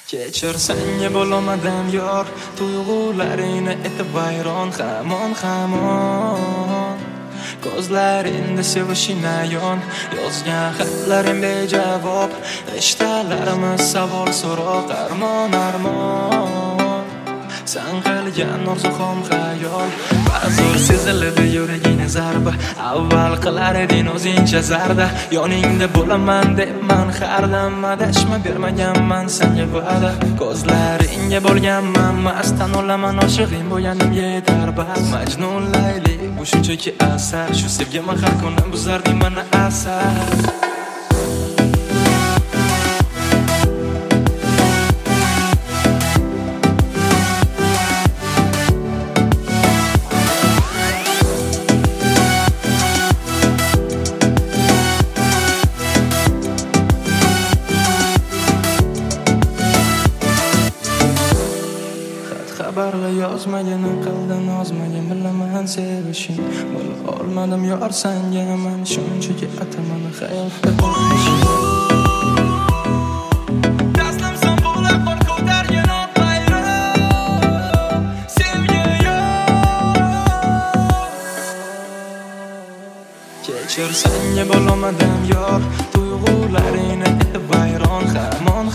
Kechir senga bo'lmadim yor, tuyg'ularingni etib vayron hamon ko'zlaringda sevishing ayon, yozgan xatlaring bejavob, rishtalarimiz savol so'roq armon sen qilgan orzu-xom xayol, ba'zir seziladi yuragingni zarba, avval qilar eding o'zingcha zarda, yoningda bo'laman deb man hardam adashma bermaganman senga va'da, ko'zlaringga bo'lganman mast, tan olaman oshig'ing bo'yanim yetar bas, Majnun Layli bu shunchaki asar, shu sevgimni har kuni buzarding mana asar. Xabarla yozmagin, qildim nozmagin, bilaman sevishing, bo'la olmadim yor senga man, shunchaki ataman hayotda qolishing. Taslimsan bo'lib qor ko'targan otlayrim, sevgi yo'q. Kechir senga bo'lmadim yor, tuyg'ularingni etib vayron hamon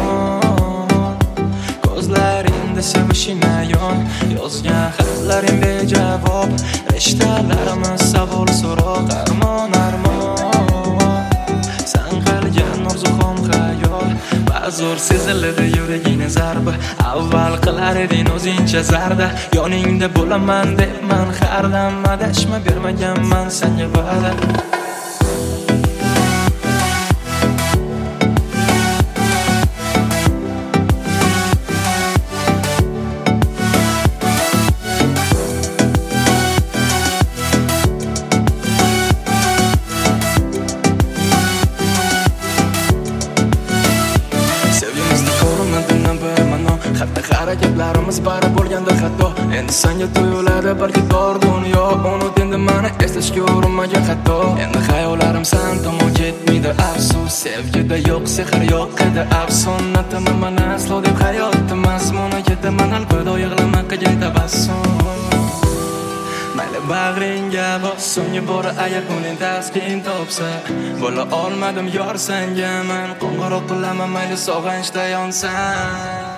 ko'zlaringda sevishing ayon, yozgan xatlaring bejavob, rishtalarimiz savol so'roq armon sen qilgan orzu-xom xayol, ba'zir seziladi yuragingni zarba, avval qilar eding o'zingcha zarda, yoningda bo'laman deb man hardam adashma bermaganman senga va'da. Harakatlarimiz bari bo'lganda xato, endi senga tuyuladi balki dor dunyo, unut endi mani eslashga urinmagan xato, endi xayollarim sen tomon ketmaydi afsus, sevgida yo'q sehr yo'q edi afsun, nataman mana aslo deb hayotda mazmuni ketaman albatta yig'lama qilgan tabassum, mayli bag'ringga bos, so'nggi bora agar ko'ngling taskin topsa, bo'la olmadim yor senga man, qo'ng'iroq qilaman mayli sog'inchda yonsan.